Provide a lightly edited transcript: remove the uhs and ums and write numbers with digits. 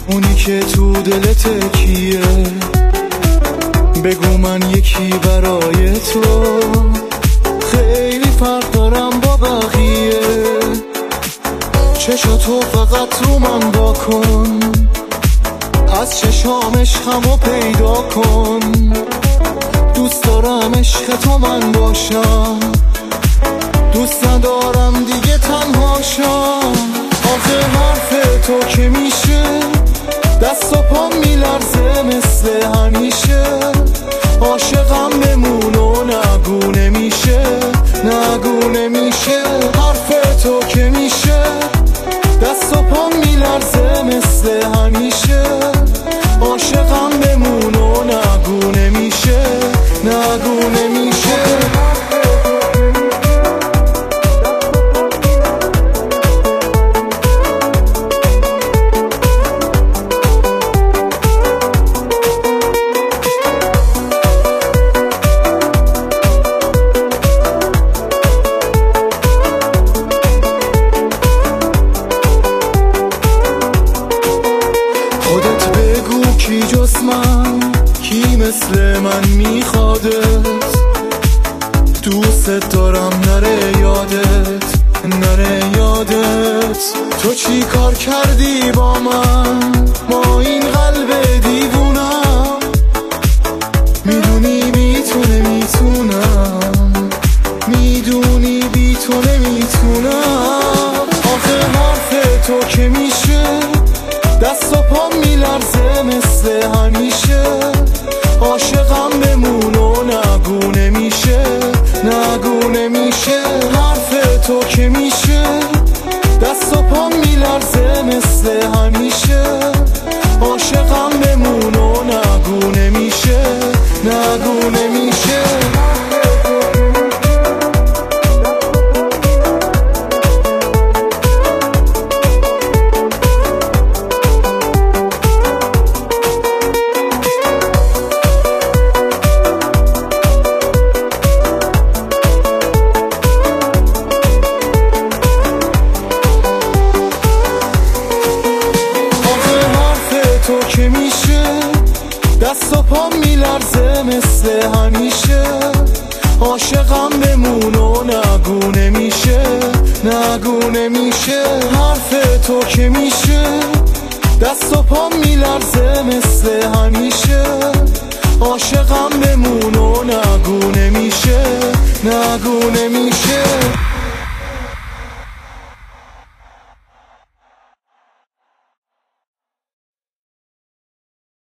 اونی که تو دلت کیه؟ بگو من یکی برای تو. خیلی فرق دارم با بقیه، چشاتو فقط رو من با کن، از چشام عشقمو پیدا کن. دوست دارم عشق تو من باشم، دوست ندارم دیگه تنها شم. آخه حرف تو که میشه دست و پام میلرزه مثل همیشه. عاشقم بمون و نگو نمیشه، نگو نمیشه. حرف تو که میشه دست و پام میلرزه مثل همیشه. عاشقم بمون و نگو نمیشه، نگو نمیشه. خودت بگو کی جز من، کی مثل من میخوادت؟ دوست دارم نره یادت، نره یادت. تو چی کار کردی با من، با این قلب دیوونم؟ میدونی بی تو نمیتونم، میدونی بی تو نمیتونم. آخه حرف تو که میشه دست و پام میلرزه مثل همیشه. عاشقم بمون و نگو نمیشه، نگو نمیشه. حرف تو که میشه دست و پام میلرزه مثل همیشه. عاشقم بمون و نگو نمیشه، نگو نمیشه. تو که میشه دست و پام میلرزه مثل همیشه. عاشقم بمون و نگو نمیشه، نگو نمیشه. حرف تو که میشه دست و پام میلرزه مثل همیشه. عاشقم بمون و نگو نمیشه، نگو نمیشه.